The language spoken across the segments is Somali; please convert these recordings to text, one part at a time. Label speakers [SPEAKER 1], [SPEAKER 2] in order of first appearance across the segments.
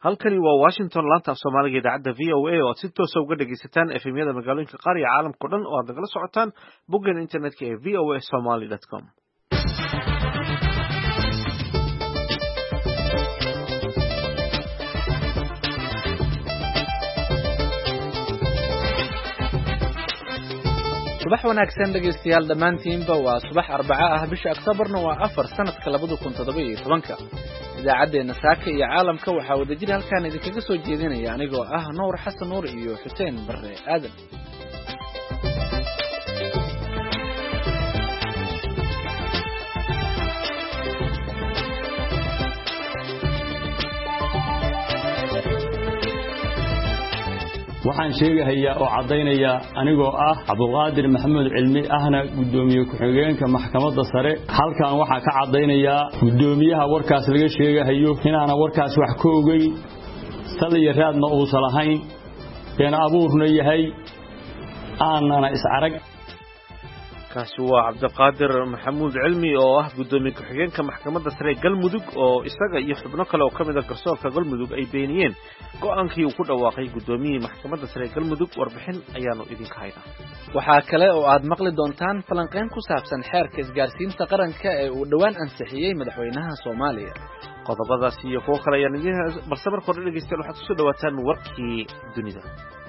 [SPEAKER 1] halkani waa Washington laanta af Soomaaliga idaacada VOA oo si toos ah uga dhageysataan FM-yada magaalooyinka qaar iyo caalamka dhan oo aad nagala socotaan boggan internetka ee voasomali.com.
[SPEAKER 2] subax wanaagsan dhageystayaal dhammaantiinba waa subax Arbaca ah bisha Oktoobarna waa 4 sanadka 2017 idaacadeena saaka iyo caalamka waxa wadajir halkaan idinkaga soo jeedinaya anigoo ah Nuur Xasan Nuur iyo Xuseen Barre Aadan.
[SPEAKER 3] waxaan sheegayaa oo cadeynaya anigoo ah Cabdulqaadir Maxamed Cilmi ahna gudoomiye ku-xigeenka maxkamadda sare halkaan waxa ka cadeynaya gudoomiyaha warkaas laga sheegayo inaana warkaas wax ka ogeyn saliya raadna uu salahayn in abuurna yahay aanana is arag
[SPEAKER 1] kaasi waa Cabdulqaadir Maxamed Cilmi oo ah gudoomiye ku-xigeenka maxkamadda sare Galmudug oo isaga iyo xubno kale oo kamid ah garsoorka Galmudug ay beeniyeen go'aankii uu ku dhawaaqay gudoomiyihii maxkamadda sare Galmudug warbixin ayaanu idinka haynaa.
[SPEAKER 2] Waxa kale oo aad maqli doontaan falanqeyn ku saabsan xeerka isgaarsiinta qaranka ee uu dhawaan ansixiyay madaxweynaha Soomaaliya.
[SPEAKER 1] qodobadaas iyo kuwo kale ayaan idin balse marka hore dhageystayaal waxaad soo dhawaataan warkii dunida.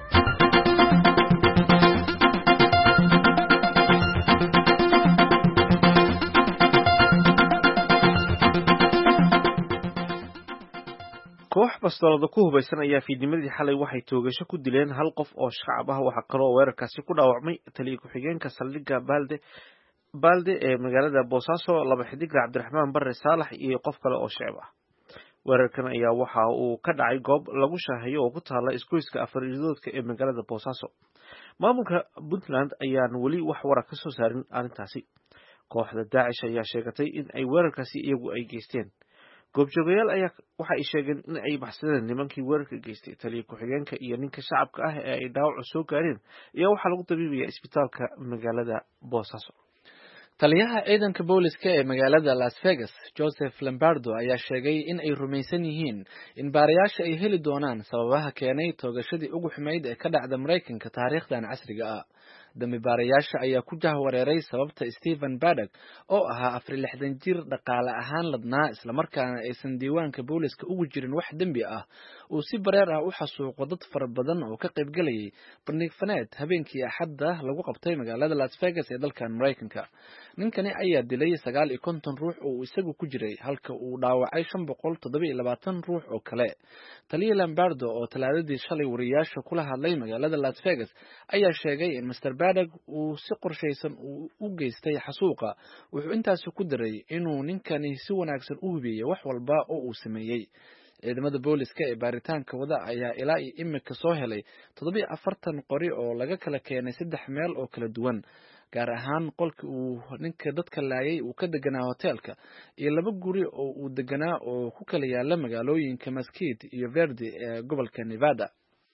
[SPEAKER 1] koox bastoolada ku hubaysan ayaa fiidnimadii xalay waxay toogasho ku dileen hal qof oo shacab ah waxa kale oo weerarkaasi ku dhaawacmay taliye ku-xigeenka saldhigga Balde ee magaalada Boosaaso laba xidig Cabdiraxmaan Barre Saalax iyo qof kale oo shacab ah. weerarkan ayaa waxa uu ka dhacay goob lagu shaaheeyo oo ku taala isgoyska Afariidoodka ee magaalada Boosaaso. maamulka Puntland ayaan weli wax warar ka soo saarin arrintaasi. kooxda Daacish ayaa sheegatay in ay weerarkaasi iyagu ay geysteen. goobjoogayaal ayaa waxa ay sheegeen in ay baxsadeen nimankii weerarka geystay taliye ku-xigeenka iyo ninka shacabka ah ee ay dhaawac soo gaareen ayaa waxaa lagu dabiibayaa isbitaalka magaalada Boosaaso.
[SPEAKER 2] taliyaha ciidanka booliska ee magaalada Las Vegas Joseph Lombardo ayaa sheegay in ay rumaysan yihiin in baarayaasha ay heli doonaan sababaha keenay toogashadii ugu xumeyd ee ka dhacda Mareykanka taariikhdan casriga ah. dambi baarayaasha ayaa ku jahwareeray sababta Stephen Paddock oo ahaa 64 jir dhaqaale ahaan ladnaa isla markaana aysan diiwaanka booliska ugu jirin wax dambi ah uu si bareer ah u xasuuqo dad fara badan oo ka qayb galayay bandhig faneed habeenkii Axadda lagu qabtay magaalada Las Vegas ee dalka Mareykanka. ninkani ayaa dilay 59 ruux oo isagu ku jiray halka uu dhaawacay 527 ruux oo kale. taliye Lombardo oo talaadadii shalay wariyaasha kula hadlay magaalada Las Vegas ayaa sheegay in Mr. Paddock uu si qorshaysan u geystay xasuuqa. wuxuu intaas ku daray inuu ninkani si wanaagsan u hubiyay wax walba oo uu sameeyay. ciidamada booliska ee baaritaanka wada ayaa ilaa imika soo helay 47 qori oo laga kala keenay 3 meel oo kala duwan, gaar ahaan qolka uu ninka dadka laayay uu ka deganaa hoteelka iyo 2 guri oo uu deganaa oo ku kala yaala magaalooyinka Mesquite iyo Verde ee gobolka Nevada.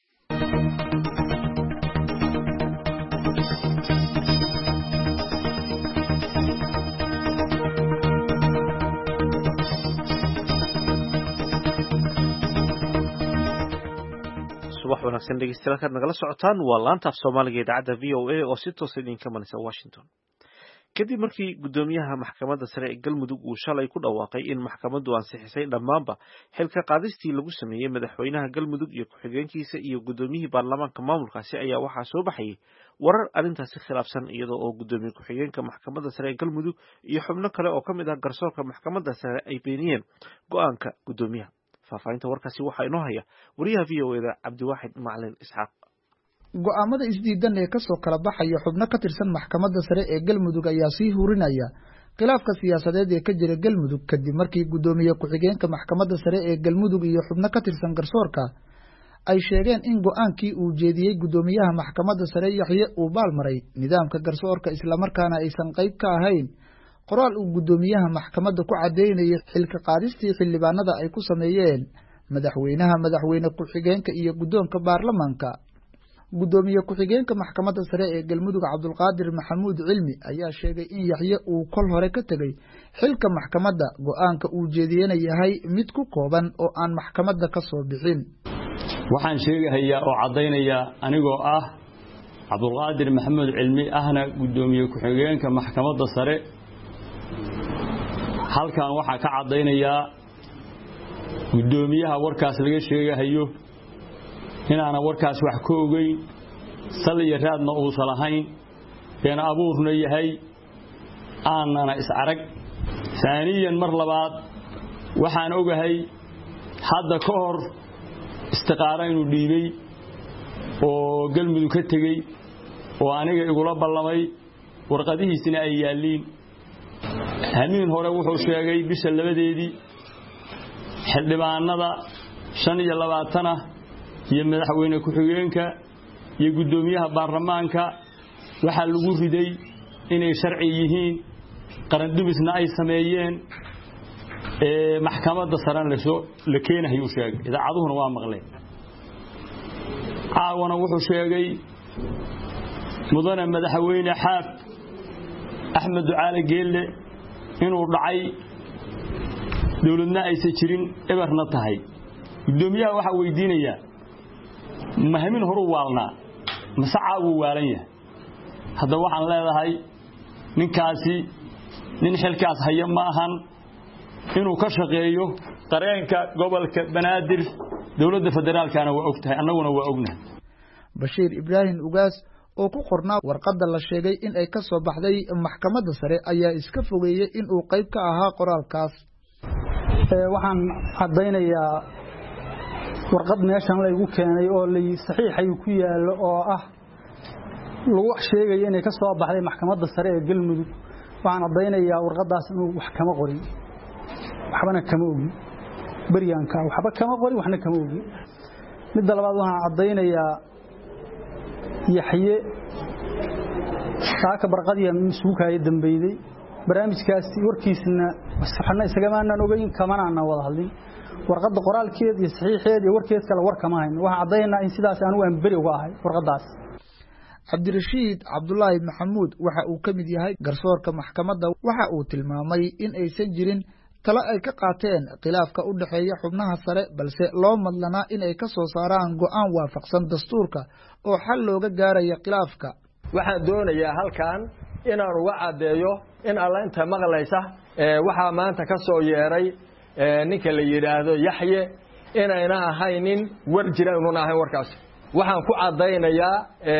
[SPEAKER 1] wax wanaagsan dhageystayaal nagala socotaan waa laanta af Soomaaliga idaacada VOA oo si toos ah idinka manaysa Washington. kadib markii gudoomiyaha maxkamadda sare ee Galmudug uu shalay ku dhawaaqay in maxkamaddu ansixisay dhammaanba xilka qaadistii lagu sameeyay madaxweynaha Galmudug iyo ku-xigeenkiisa iyo gudoomiyihii baarlamaanka maamulkaasi ayaa waxaa soo baxay warar arrintaasi khilaafsan iyadoo oo gudoomiye ku-xigeenka maxkamadda sare ee Galmudug iyo xubno kale oo kamid ah garsoorka maxkamadda sare ay beeniyeen go'aanka gudoomiyaha. faafahinta warkaasi waxa inoo haya wariyaha VOA Cabdiwaaxid Macalin Isxaaq.
[SPEAKER 4] go'aamada isdiidan ee ka soo kala baxaya xubno ka tirsan maxkamadda sare ee Galmudug ayaa sii hurinaya khilaafka siyaasadeed ee ka jira Galmudug kadib markii gudoomiye ku-xigeenka maxkamadda sare ee Galmudug iyo xubno ka tirsan garsoorka ay sheegeen in go'aankii uu jeediyay gudoomiyaha maxkamadda sare Yaxye uu baalmaray nidaamka garsoorka isla markaana aysan qayb ka ahayn qoraal uu gudoomiyaha maxkamadda ku cadeynayay xilka qaadistii xildhibaanada ay ku sameeyeen madaxweyne ku-xigeenka iyo gudoonka baarlamaanka. gudoomiye ku-xigeenka maxkamadda sare ee Galmudug Cabdulqaadir Maxamed Cilmi ayaa sheegay in Yaxye uu kol hore ka tagay xilka maxkamadda go'aanka uu jeediyana yahay mid ku kooban oo aan maxkamadda ka soo bixin.
[SPEAKER 3] waxaan sheegayaa oo cadaynaya anigoo ah Cabdulqaadir Maxamed Cilmi ahna gudoomiye ku-xigeenka maxkamadda sare halkan waxa ka cadaynaya gudoomiyaha warkaas laga sheegayo inaana warkaas wax ka ogeyn sal iyo raadna uu salahayn been abuurna yahay aanana is arag ثانيا mar labaad waxaan ogahay hadda ka hor istiqaara inuu dhiibay oo galmudug ka tagay oo aniga igula ballamay warqadihiisina ay yaaliin hamiin hore wuxuu sheegay bisha labadeedii xildhibaanada 25 iyo madaxweyne ku-xigeenka iyo gudoomiyaha baarlamaanka waxa lagu riday inay sharci yihiin qaran dumisna ay sameeyeen maxkamadda sare la keenayo sheegay idaacaduhuna waa maqleen caawana wuxuu sheegay mudane madaxweyne xaaf Axmed Ducaale Geelle inuu dhacay dawladna aysan jirin ebarna tahay gudoomiyaha waxa weydiinaya mahamin horu waalna masacaabu waalan yahay hadda waxaan leedahay ninkaasi nin xilkaas haya ma ahan inuu ka shaqeeyo qareenka gobolka Banaadir dawladda federaalkana waa ogtahay annaguna waa ognahay.
[SPEAKER 4] Bashiir Ibrahim Ugaas oo ku qornaa warqadda la sheegay in ay ka soo baxday maxkamadda sare ayaa iska fogeeyay in uu qayb ka ahaa qoraalkaas.
[SPEAKER 5] waxaan cadaynayaa warqad meeshan la igu keenay oo la saxiixay ku yaalo oo ah lagu sheegay inay ka soo baxday maxkamadda sare ee Galmudug. waxaan cadaynayaa warqadaas inuu wax kama qorin waxbana kama ogi baryaanka waxba kama qorin waxna kama ogi. mid labaad waxaan cadaynayaa Yaxye saaka barqadiya masuukaay dambeeyay barnaamijkaasi warkiisna saxna isaga maana ogeyn kamana wada hadlin warqada qoraalkeed iyo saxiixeed iyo warkeed kala war kama hayn waxa cadaynaa in sidaas aanu aan bari uga ahay warqadaas.
[SPEAKER 4] Cabdirashiid Cabdullaahi Maxamuud waxa uu ka mid yahay garsoorka maxkamadda waxa uu tilmaamay in aysan jirin tala ay ka qaateen khilaafka u dhaxeeya xubnaha sare balse loo madlanaa in ay ka soo saaraan go'aan waafaqsan dastuurka oo xal looga gaarayo khilaafka.
[SPEAKER 6] waxaan doonayaa halkan inaan uga cadeeyo in alla inta maqlaysa waxa maanta ka soo yeeray ninka la yiraahdo Yaxye inayna ahaynin war jira inuu ahayn warkaas waxaan ku cadaynayaa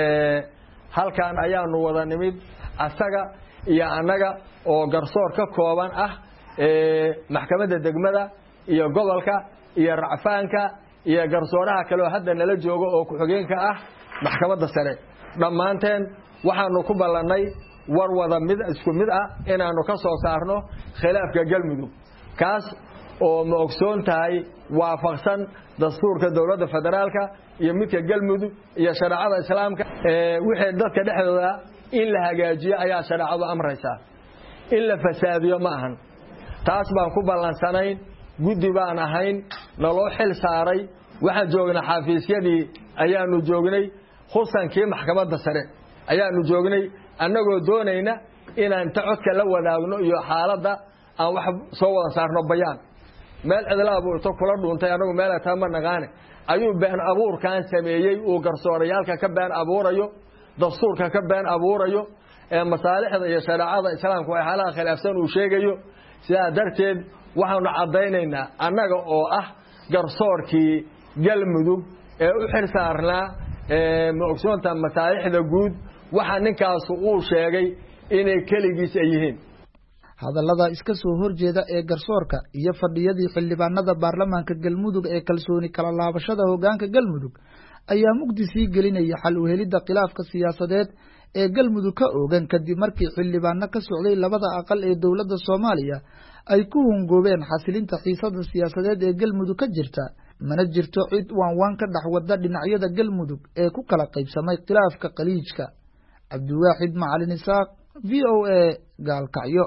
[SPEAKER 6] halkan ayaanu wada nimid asaga iyo anaga oo garsoor ka kooban ah maxkamadda degmada iyo gobolka iyo racfaanka iyo garsooraha kale oo hadda nala joogo oo ku-xigeenka ah maxkamadda sare dhamaanteen waxaanu ku ballanay war wada mid isku mid ah inaanu ka soo saarno khilaafka Galmudug kaas oo ma ogsoon tahay waafaqsan dastuurka dawladda federaalka iyo midka Galmudug iyo shariicada islaamka wixii dadka dhexdooda in la hagaajiyo ayaa shariicadu amraysaa in la fasaadiyo ma ahan taas baan ku ballansanayn guddi baan ahayn naloo xil saaray waxaan joognay xafiisyadii ayaanu joognay xusankii maxkamadda sare ayaanu joognay annagoo doonayna inaan ta codka la wadaagno iyo xaaladda aan wax soo wada saarno bayaan meel cidlaab uu to kula dhuuntay anagu meel ay taama naqaan ayuu been abuurkan sameeyay uu garsoorayaalka ka been abuurayo dastuurka ka been abuurayo masaalixda iyo shariicada islaamku ay xalaal khilaafsan uu sheegayo sidaa darteed waxaanu cadaynaynaa annaga oo ah garsoorkii Galmudug ee u xil saarnaa ma ogsoonta masaalixda guud waxa ninkaas uu sheegay inay kaligiis ay yihiin.
[SPEAKER 4] hadallada iska soo horjeeda ee garsoorka iyo fadhiyadii xildhibaanada baarlamaanka Galmudug ee kalsooni kala laabashada hoggaanka Galmudug ayaa mugdi sii gelinaya xal u helidda khilaafka siyaasadeed ee Galmudug ka oogan kadib markii xildhibaano ka socday labada aqal ee dawladda Soomaaliya ay ku hungoobeen xasilinta xiisadda siyaasadeed ee Galmudug ka jirta mana jirto cid waan ka dhaxwada dhinacyada Galmudug ee ku kala qaybsamay khilaafka qaliijka. Cabdiwaaxid Macalin Isaaq VOA Gaalkacyo.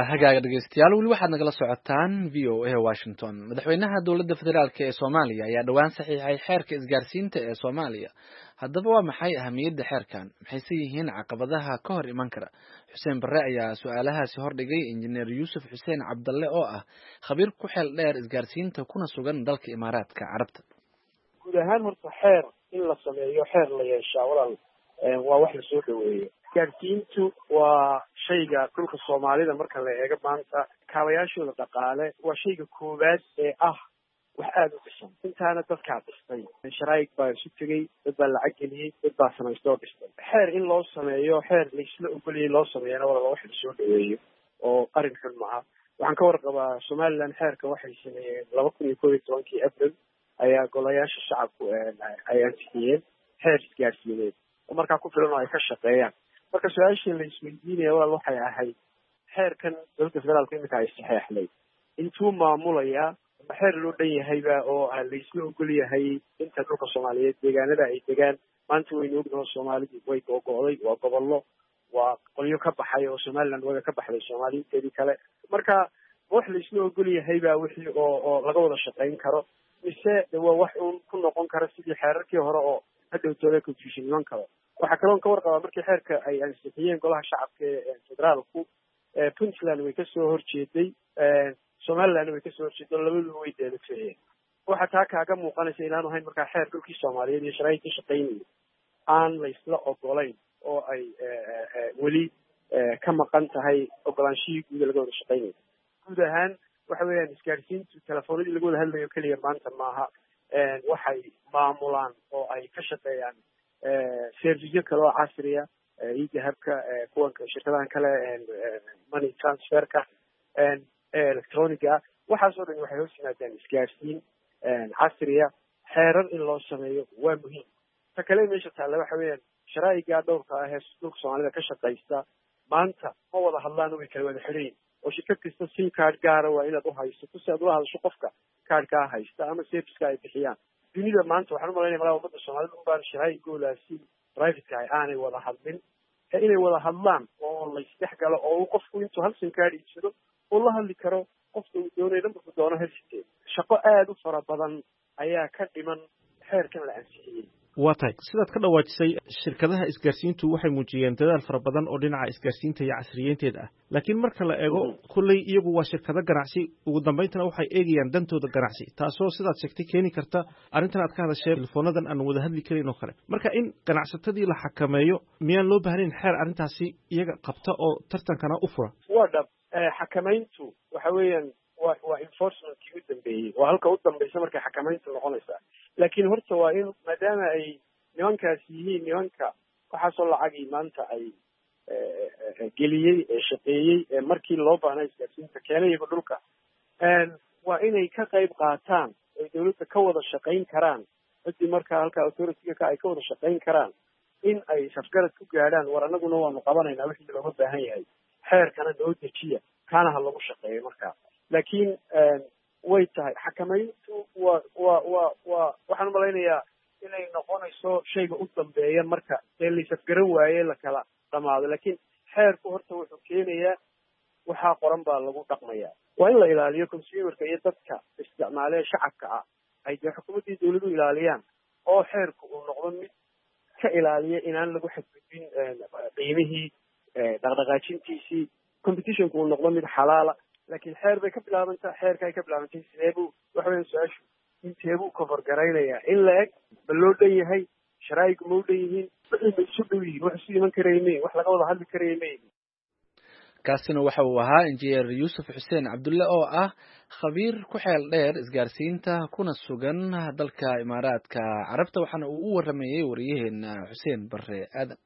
[SPEAKER 2] hagaaga dhegeystayaal weli waxaad nagala socotaan v o a washington. madaxweynaha dowladda federaalk ee soomaaliya ayaa dhowaan saxiixay xeerka isgaarsiinta ee soomaaliya. haddaba waa maxay ahamiyadda xeerkan, maxayse yihiin caqabadaha ka hor iman kara? xuseen barre ayaa su-aalahaasi hordhigay injineer yuusuf xuseen cabdalle oo ah khabiir ku xeel dheer isgaarsiinta kuna sugan dalka imaaraadka carabta.
[SPEAKER 7] guud ahaan horta xeer in la sameeyo, xeer la yeeshaa walaal waa wax lasoo dhaweeyo. isgaarsiintu waa shayga dhulka soomaalida marka la eego maanta kaabayaashooda dhaqaale waa shayga koowaad ee ah wax aada u dhisan. intaana dadkaa dhistay, sharaa'ig baa isu tegey, dad baa lacag geliyey, dad baa samaystay oo dhistay. xeer in loo sameeyo, xeer laisla ogolayay loo sameeyana walaal wax lasoo dhaweeyo oo arrin xun maaha. waxaan ka warqabaa somaliland xeerka waxay sameeyeen 2011 April ayaa golayaasha shacabku ay ansixiyeen xeer isgaarsiineed oo markaa ku filan oo ay ka shaqeeyaan. marka su-aashii la isweydiinaya walaal waxay ahayd xeerkan dowladda federaalka iminka ay saxeexday intuu maamulayaa xeer loo dhan yahayba oo laisla ogol yahay inta dhulka soomaaliyeed deegaanada ay degaan. maanta waynu ognaho soomaalidii way googo'day, waa gobollo, waa qolyo ka baxay oo somaliland waga ka baxday soomaaliinteedii kale. marka wax laisla ogol yahayba wixii oo laga wada shaqayn karo, mise waa wax uun ku noqon kara sidii xeerarkii hore oo hadhowtooda confusion iman karo. waxaa kaloon ka warqabaa markii xeerka ay ansixiyeen golaha shacabka ee federaalku, puntland way kasoo horjeeday, somalilandna way kasoo horjeeday, labaduba way deelafeeyeen. waxaa taa kaaga muuqanaysa inaanu ahayn markaa xeer dhulkii soomaaliyeed iyo sharaa'ic ka shaqaynayay aan laysla ogolayn oo ay weli ka maqan tahay ogolaanshihii guuda laga wada shaqaynaya. guud ahaan waxa weeyaan isgaarsiintu telefoonadii laga wada hadlayo keliya maanta maaha, waxay maamulaan oo ay ka shaqeeyaan servicyo kale oo casriya, idahabka, kuwanka shirkadahan kale, money transferka, electroniga, waxaas oo dhan waxay hoos yimaadaan isgaarsiin casriya. xeerar in loo sameeyo waa muhiim. ta kale meesha taalla waxa weeyaan sharaa'iga dhowrka ah ee dhulka soomaalida ka shaqaysta maanta ma wada hadlaan, way kala wada xidhayin oo shirkad kasta sim card gaara waa inaad uhaysato si aad ula hadasho qofka kaadhkaa haysta ama serviceka ay bixiyaan. dunida maanta waxaan umalaynaya malaa ummadda soomaalida unbaan sharaa'igoodaasi privateka ah aanay wada hadlin, inay wada hadlaan oo laysdhex galo oo uu qofku intuu hal sim card iibsado uu la hadli karo qofka uu doonayo nambarku doono helsitee. shaqo aada u fara badan ayaa ka dhiman xeerkan la ansixiyey.
[SPEAKER 1] waa tahay sidaad ka dhawaajisay, shirkadaha isgaarsiintu waxay muujiyeen dadaal fara badan oo dhinaca isgaarsiinta iyo casriyeynteeda ah. laakiin marka la eego kulley iyagu waa shirkado ganacsi, ugu dambayntana waxay eegayaan dantooda ganacsi, taasoo sidaad sheegtay keeni karta arrintan aad ka hadashay telefoonadan aan wada hadli karin oo kale. marka in ganacsatadii la xakameeyo miyaan loo baahnayn xeer arrintaasi iyaga qabta oo tartankana u fura?
[SPEAKER 7] waa dhab. xakamayntu waxa weeyaan waa enforcementkii u dambeeyey, waa halka u dambaysa markay xakamayntu noqonaysaa. laakiin horta waa in maadaama ay nimankaas yihiin nimanka waxaasoo lacagii maanta ay geliyey ee shaqeeyey ee markii loo baahnaa isgaarsiinta keenay iyago dhulka, waa inay ka qayb qaataan ay dawladda ka wada shaqayn karaan, ciddii markaa halka authority-ga ka ay ka wada shaqayn karaan in ay safgarad ku gaadhaan. war anaguna waanu qabanaynaa wixii looga baahan yahay, xeerkana noo dejiya, kaana ha lagu shaqeeyo markaa. laakiin way tahay xakamayntu waxaan umalaynayaa inay noqonayso shayga u dambeeya marka dee laysafgaran waaye la kala dhamaado. laakiin xeerku horta wuxuu keenayaa waxaa qoran baa lagu dhaqmayaa. waa in la ilaaliyo consumerka iyo dadka isticmaale shacabka ah ay dee xukuumaddii dawladu ilaaliyaan, oo xeerku uu noqdo mid ka ilaaliya inaan lagu xadgudbin qiimihii, dhaqdhaqaajintiisii, competitionku uu noqdo mid xalaala. laakiin xeer bay ka bilaabantaa, xeerka ay ka bilaabantay sideebuu waxa weya su-aashu inteebuu cover garaynayaa in la eg ma loo dhan yahay, sharaa'igu ma u dhan yihiin, wixii ma isu dhow yihiin, wax isu iman karaya mayihin, wax laga wada hadli karaya mayihin.
[SPEAKER 2] kaasina waxa uu ahaa injineer yuusuf xuseen cabdulle oo ah khabiir ku xeel dheer isgaarsiinta kuna sugan dalka imaaraadka carabta, waxaana uu u waramayey wariyaheena xuseen bare aadan.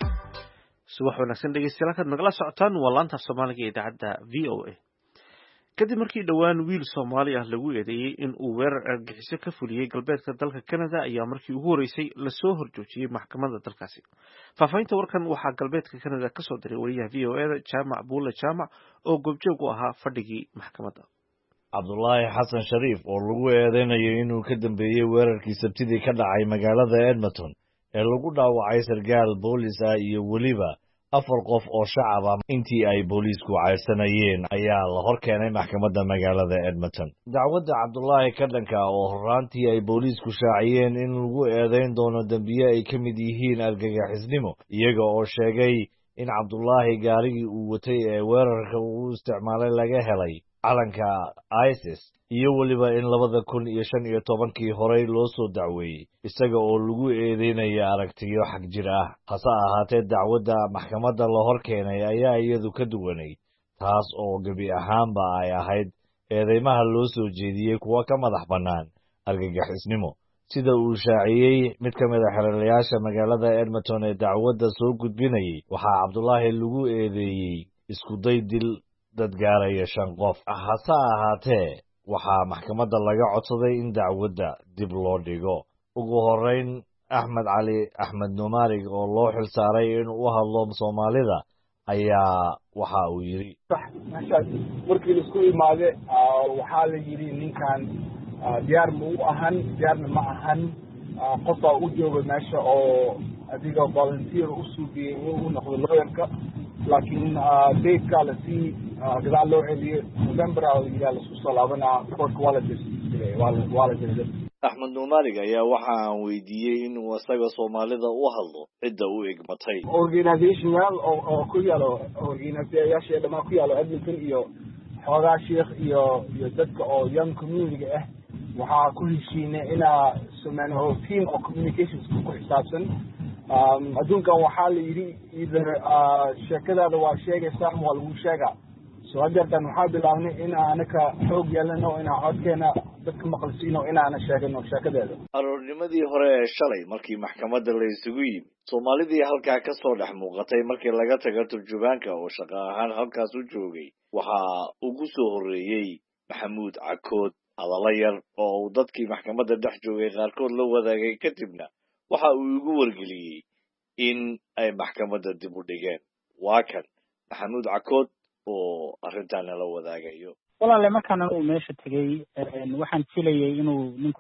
[SPEAKER 1] subax wanaagsan dhegeystayaal, halkaad nagala socotaan waa laanta af soomaaliga ee idaacadda v o a. kadib markii dhowaan wiil Soomaali ah lagu eedeeyay in uu weerar argagixiso ka fuliyay galbeedka dalka Canada ayaa markii ugu horeysay la soo horjoojiyay maxkamadda dalkaasi. Faafahinta warkan waxaa galbeedka Canada ka soo diray wariyaha VOA Jaamac Buule Jaamac oo goobjoog u ahaa fadhigii maxkamadda.
[SPEAKER 8] Cabdullaahi Xasan Shariif oo lagu eedeynayo inuu ka dambeeyay weerarkii Sabtidii ka dhacay magaalada Edmonton ee lagu dhaawacay sargaal boolis ah iyo weliba 4 qof oo shacab ah intii ay booliisku cayrsanayeen ayaa la hor keenay maxkamadda magaalada Edmonton. Dacwadda Cabdullaahi ka dhanka oo horaantii ay booliisku shaaciyeen in lagu eedeyn doono dambiye ay ka mid yihiin argagixisnimo, iyaga oo sheegay in Cabdullaahi gaarigii uu watay ee weerarka uu isticmaalay laga helay calanka ISIS iyo weliba in 2015 horey loo soo dacweeyey isaga oo lagu eedeynaya aragtiyo xag jir ah. Hase ahaatee dacwadda maxkamadda la hor keenay ayaa iyadu ka duwanayd taas oo gebi ahaanba ay ahayd eedeymaha loo soo jeediyey kuwa ka madax bannaan argagixisnimo, sida uu shaaciyey mid ka mid ah xeralayaasha magaalada Edmonton ee dacwadda soo gudbinayay. Waxaa Cabdullaahi lagu eedeeyey isku day dil dad gaaraya 5 qof. Hase ahaatee waxaa maxkamadda laga codsaday in dacwadda dib loo dhigo. Ugu horeyn Axmed Cali Axmed Numarig oo loo xilsaaray in uu hadlo Soomaalida ayaa waxa uu yiri
[SPEAKER 9] markii la isku imaade waxaa la yiri ninkan diyaar ma u ahan diyaarna ma ahan qofka u jooga meesha oo adiga volunteer u suubiyay inuu noqdo lawyerka, laakiin date la si gadaal loo celiyay November la isku soo laabanaa court wala jiray.
[SPEAKER 8] Axmed Numarig ayaa waxa aan weydiiyey inuu asaga Soomaalida u hadlo cidda u egmatay.
[SPEAKER 9] Organizational oo ku yaalo organizayaasha dhama ku yaalo Edmonton iyo xoogaa sheekh iyo dadka oo young community ah waxaa ku heshiinay inaa sameeyno team of communications ku xisaabsan. Adduunkan waxaa la yiri either sheekadaada waa sheegaysaa ama waa lagu sheegaa. So hadeertan waxaa bilaabnay in aanaka xoog yeelano in codkeena dadka maqalsiino in aan sheegano sheekadeeda.
[SPEAKER 8] Aroornimadii hore ee shalay markii maxkamadda la isugu yimid, Soomaalidii halkaa ka soo dhex muuqatay markii laga tago turjubaanka oo shaqo ahaan halkaas u joogay. Waxaa ugu soo horeeyay Maxamuud Cakood hadallo yar oo uu dadkii maxkamadda dhex joogay qaarkood la wadaagay, kadibna waxa uu igu wargeliyey in ay maxkamadda dib u dhigeen. Waa kan Maxamuud Cakood oo arrintan la wadaagayo.
[SPEAKER 10] walaal markaan uu meesha tagay waxaan filayay inuu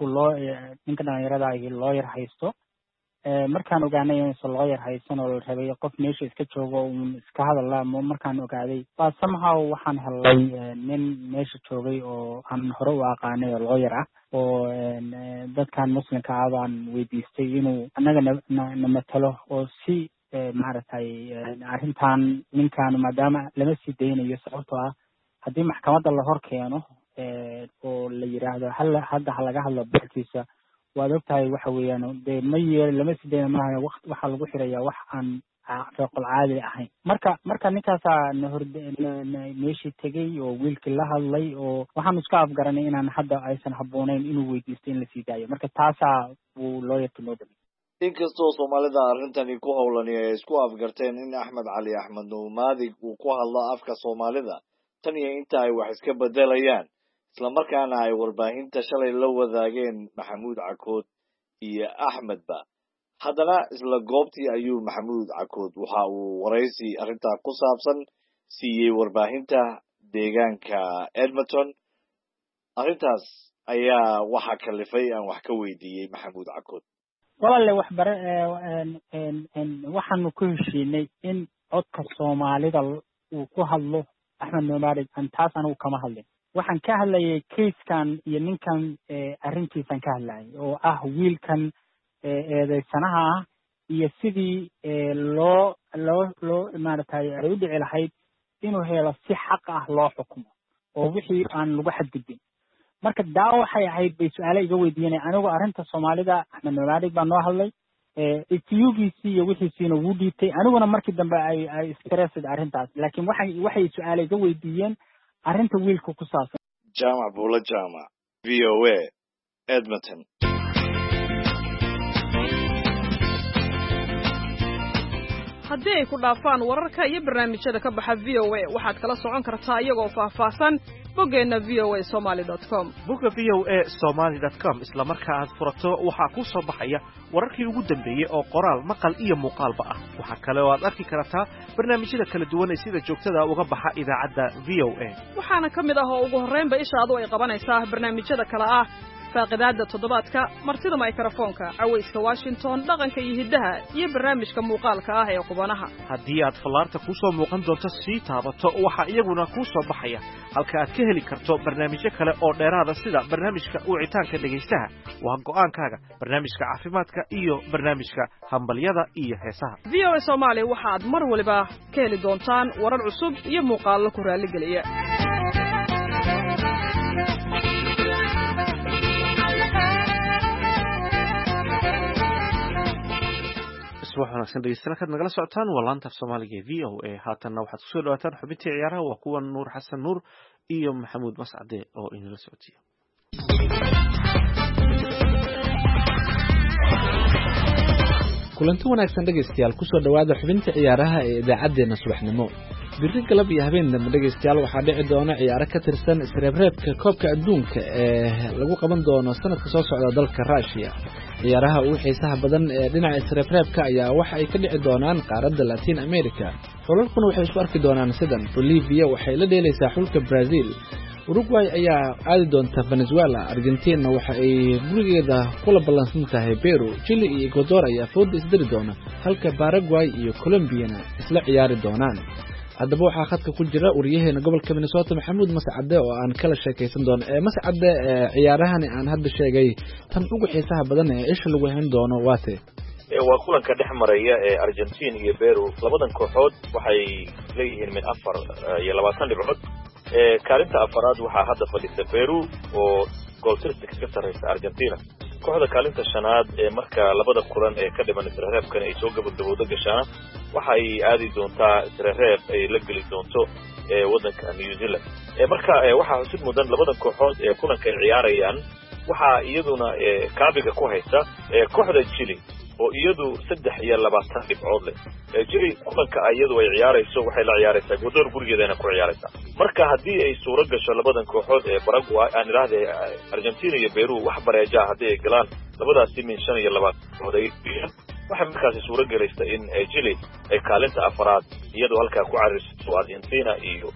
[SPEAKER 10] ninka dhalinyarada ah lawyer haysto. markaan ogaanay in lawyer haysan oo rabay qof meesha iska joogo oo iska hadalaa markaan ogaaday baa somehow waxaan helay nin meesha joogay oo aan hore u aqaanay oo lawyer ah oo dadkan muslimka ah baan weydiistay inuu anaga na matalo oo si maaragtay arrintan ninkan maadaama lama sii daynayo sababtoo ah haddii maxkamadda la hor keeno oo la yiraahdo hadda laga hadlo barkiisa waad ogtahay waxa weeyaan dee lama sii dayna maaha waqti waxaa lagu xirayaa wax aan reeqol caadi ahayn. marka ninkaasaa meeshii tegay oo wiilkii la hadlay oo waxaan iska afgaranay inaan hadda aysan habboonayn inuu weydiisto in la sii daayo. marka taasaa buu lawyerka noo dhamay.
[SPEAKER 8] Inkastoo Soomaalida arrintani ku howlan ay isku afgarteen in Axmed Cali Axmed Numarig uu ku hadlo afka Soomaalida tan iyo inta ay wax iska bedelayaan, isla markaana ay warbaahinta shalay la wadaageen Maxamuud Cakood iyo Axmedba. haddana isla goobtii ayuu Maxamuud Cakood waxa uu waraysi arrintaa ku saabsan siiyey warbaahinta deegaanka Edmonton. arrintaas ayaa waxa kalifay aan wax ka weydiiyey Maxamuud Cakood.
[SPEAKER 10] walaal waxaanu ku heshiinay in codka Soomaalida uu ku hadlo Axmed Numarig taas anigu kama hadlin. waxaan ka hadlayay case-kan iyo ninkan arrintiisan ka hadlayay oo ah wiilkan eedeysanaha ah iyo sidii loo maaragtay ay u dhici lahayd inuu helo si xaq ah loo xukumo oo wixii aan lagu xadgudbin. marka daa waxay ahayd bay su-aalo iga weydiinay anigu arrinta Soomaalida Axmed Numarig baa noo hadlay iyugiisii iyo wixiisiina wuu dhiibtay aniguna markii dambe ay stressed arrintaas, laakiin waxay su-aalo iga weydiiyeen arrinta wiilka ku saabsan.
[SPEAKER 8] Jaamac Buule Jaamac, VOA, Edmonton.
[SPEAKER 11] haddii ay ku dhaafaan wararka iyo barnaamijyada ka baxa v o a waxaad kala socon kartaa iyagoo faahfaahsan boggeenna voasomali.com
[SPEAKER 1] bogga voasomali.com isla marka aad furato waxaa kuu soo baxaya wararkii ugu dambeeyey oo qoraal maqal iyo muuqaalba ah. waxaa kale oo aad arki kartaa barnaamijyada kala duwan ee sida joogtada uga baxa idaacadda v o a
[SPEAKER 11] waxaana ka mid ah oo ugu horraynba ishaadu ay qabanaysaa barnaamijyada kale ah faaqidaadda toddobaadka martida mikrofoonka cawayska washington dhaqanka iyo hiddaha iyo barnaamijka muuqaalka ah ee qubanaha
[SPEAKER 1] haddii aad fallaarta kuu soo muuqan doonto sii taabato waxaa iyaguna kuu soo baxaya halka aad ka heli karto barnaamijyo kale oo dheeraada sida barnaamijka wicitaanka dhegaystaha waa go'aankaaga barnaamijka caafimaadka iyo barnaamijka hambalyada iyo heesaha
[SPEAKER 11] v o a soomaali waxaad mar waliba ka heli doontaan warar cusub iyo muuqaallo ku raalligeliya
[SPEAKER 1] wax wanaagsan dhegeystayaal kaad nagala socotaan waa laanta af soomaaliga v o a haatanna waxaad kusoo dhawaataan xubintii ciyaaraha waa kuwa nuur xasan nuur iyo maxamuud mascade oo inala socodsiiya
[SPEAKER 2] kulanti wanaagsan dhegaystayaal kusoo dhawaada xubinta ciyaaraha ee idaacaddeenna subaxnimo biri galab iyo habeen dambe dhegaystayaal waxaa dhici doona ciyaaro ka tirsan isreebreebka koobka adduunka ee lagu qaban doono sanadka soo socda dalka Russia ciyaaraha ugu xiisaha badan ee dhinaca isreebreebka ayaa waxa ay ka dhici doonaan qaaradda Latin America xulalkuna waxay isku arki doonaan sidan Bolivia waxay la dheelaysaa xulka Brazil Uruguay ayaa aadi doonta Venezuela Argentina waxa ay gurigeeda kula ballansan tahay Peru Chile iyo Ecuador ayaa fooda isdiri doona halka Paraguay iyo Colombia isla ciyaari doonaan haddaba waxaa khadka ku jira wariyaheena gobolka Minnesota Maxamuud Mascade oo aan kala sheekaysan doono Mascade ciyaarahani aan hadda sheegay tan ugu xiisaha badan ee isha lagu hayn doono waate
[SPEAKER 12] waa kulanka dhex maraya ee Argentina iyo Peru labadan kooxood waxay leeyihiin min 24 dhibcood kaalinta afaraad waxaa hadda fadhisa Peru oo gooltirsiga ka sareysa Argentina kooxda kaalinta shanaad ee marka labada kulan ee ka dhiman isreebkan ay soo gabagabowdo gashaan waxa ay aadi doontaa isreeb ay la geli doonto wadanka New Zealand marka waxa xusid mudan labada kooxood ee kulanka ay ciyaarayaan waxa iyaduna kaabiga ku haysta kooxda Chile oo iyadu 23 dhibcood leh Chile kulanka iyadu ay ciyaarayso waxay la ciyaaraysaa Ecuador gurigeedana ku ciyaaraysaa marka hadii ay suuro gasho labadan kooxood ee Paraguay aan iraahday Argentina iyo Peru wax bareeja hadii ay galaan labadaasi min 25 waxay markaas suuro galaysaa in Chile ay kaalinta afraad iyadoo halka ku cariirto Argentina iyo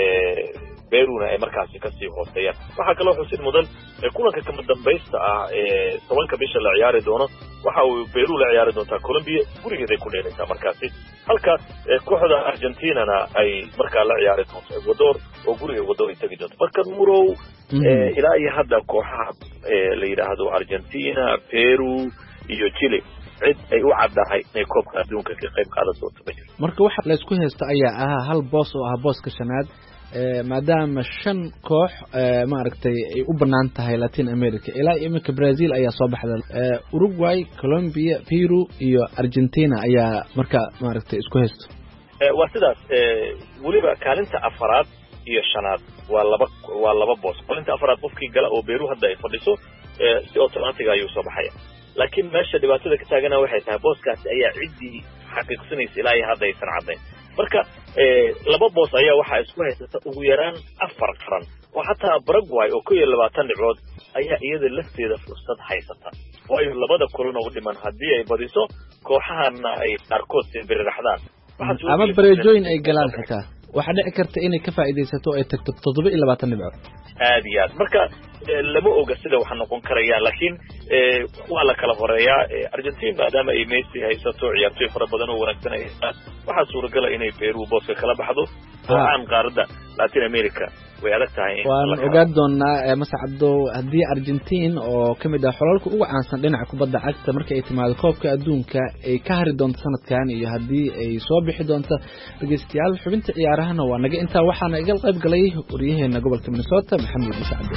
[SPEAKER 12] Peru ay markaas ka sii hooseeyaan waxa kale oo xusid mudan kulanka kama dambaysta ah tobanka bisha la ciyaari doono waxa uu Peru la ciyaari doontaa Colombia gurigeeda ay ku dheelaysaa markaasi halka kooxda Argentina ay markaa la ciyaari doonto Ecuador oo guriga Ecuador ay tagi doonto marka murow ilaa iyo hadda kooxaha la yiraahdo Argentina Peru iyo Chile cid ay u caddahay inay koobka adduunka ka qayb qaadan doonto
[SPEAKER 2] marka waxa la isku haysto ayaa hal boos oo booska shanaad maadaama 5 koox maaragtay ay u banaan tahay Latin America ilaa imika Brazil ayaa soo baxday Uruguay Colombia Peru iyo Argentina ayaa marka maaragtay isku haysto
[SPEAKER 12] waa sidaas waliba kaalinta afraad iyo shanaad waa laba boos kaalinta afraad qofkii gala oo Peru hadda ay fadhiso si automatic ayuu soo baxaya laakiin meesha dhibaatada ka taagana waxay tahay booskaas ayaa cidii xaqiiqsanaysa ilaa hadda aysan caddayn marka laba boos ayaa waxa isku haysata ugu yaraan 4 qaran oo xataa Paraguay oo 22 dhibcood ayaa iyada lafteeda fursad haysata waayo labada kulan oo dhiman hadii ay badiso kooxahana ay qaarkood si birraxdaan
[SPEAKER 2] ama bareejooyin ay galaan xitaa waxa dhici karta inay ka faa'iideysato ay tagto 27 dhibcood
[SPEAKER 12] aad iyo aad marka lama oga sida waxa noqon karaya laakiin waa la kala horeeyaa Argentina maadaama ay Messi haysato ciyaartoy fara badan oo wanaagsan ay waxa suuragal ah inay Peru booska kala baxdo aan qaaradda Latin America way adag tahay
[SPEAKER 2] waan ogaan doonaa Mascado hadii Argentina oo kamid ah xulalka ugu caansan dhinaca kubadda cagta marka ay timaado koobka adduunka ay ka hari doonto sanadkan iyo hadii ay soo bixi doonto dhageystayaal xubinta ciyaarahana waa naga inta waxaana iga qayb galay wariyaheena gobolka Minnesota Maxamuud Mascado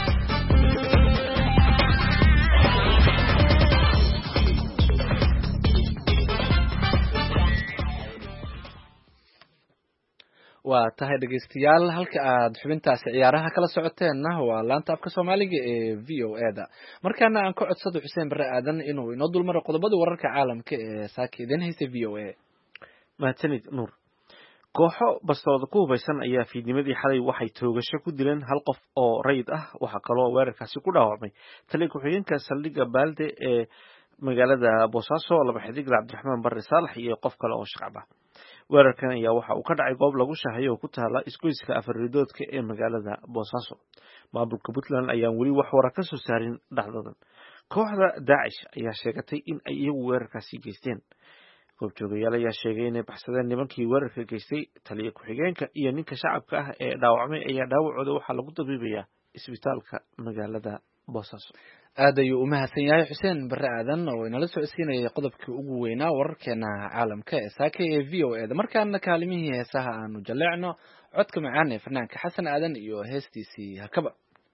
[SPEAKER 2] waa tahay dhageystayaal halka aad xubintaasi ciyaaraha kala socoteenna waa laanta afka Soomaaliga ee VOA-da markaana aan ka codsado Xuseen Barre Aadan inuu inoo dulmaro qodobada wararka caalamka ee saakidin haysta VOA
[SPEAKER 1] mahadsanid nuur. kooxo bastooda ku hubaysan ayaa fiidnimadii xalay waxay toogasho ku dileen hal qof oo rayid ah. waxaa kaloo weerarkaasi ku dhaawacmay taliya ku-xigeenka saldhigga baalde ee magaalada boosaaso laba xidigla cabdiraxmaan barre saalax iyo qof kale oo shacab ah. weerarkan ayaa waxa uu ka dhacay goob lagu shahayo oo ku taala isgoyska afaridoodka ee magaalada boosaaso. maamulka puntland ayaan weli wax wara ka soo saarin dhacdadan. kooxda daacish ayaa sheegatay in ay iyagu weerarkaasi geysteen. goobjoogayaal ayaa sheegay inay baxsadeen nimankii weerarka geystay. taliya ku-xigeenka iyo ninka shacabka ah ee dhaawacmay ayaa dhaawacooda waxaa lagu dabiibayaa isbitaalka magaalada boosaaso.
[SPEAKER 2] aad ayuu u mahadsan yahay xuseen barre aadan oo inala socodsiinayay qodobkii ugu weynaa wararkeena caalamka ee saaka ee v o eda. markaana kaalimihii heesaha aanu jaleecno codka macaan ee fanaanka xasan aadan iyo heestiisii hakaba.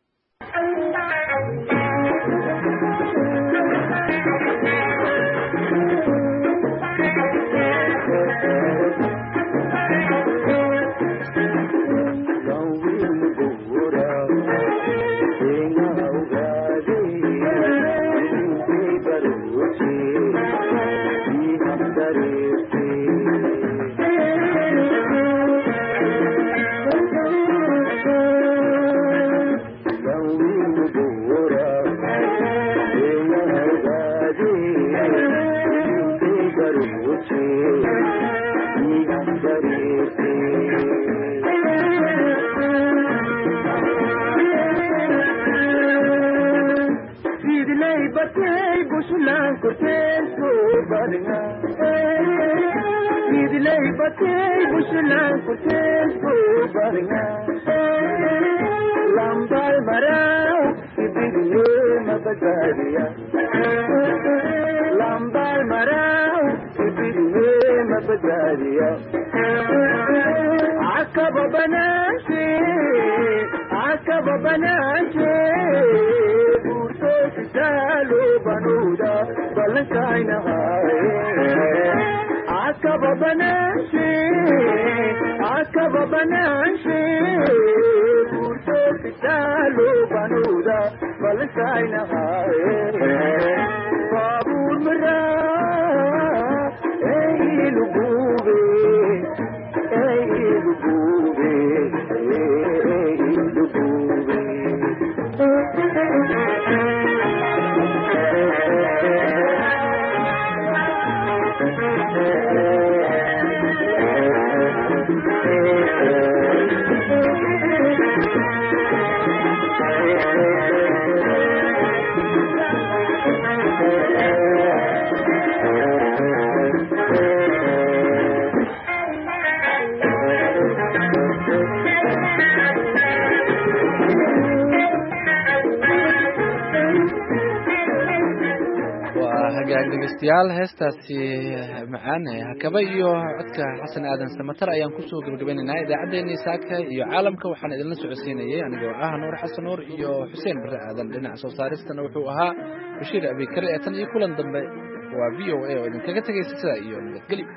[SPEAKER 2] dhegeystayaal heestaasi macaan ee hakaba iyo codka xasan aadan samatar ayaan kusoo gabagabaynaynaa idaacaddeenii saaka iyo caalamka. waxaan idinla socodsiinayay anigoo ah nuur xasan nuur iyo xuseen barre aadan. dhinaca soo saaristana wuxuu ahaa bashiir abikare. ee tan iyo kulan dambe waa v o a oo idinkaga tegaysa sidaa iyo nabadgelyo.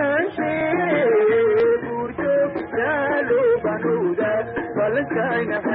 [SPEAKER 2] Valentine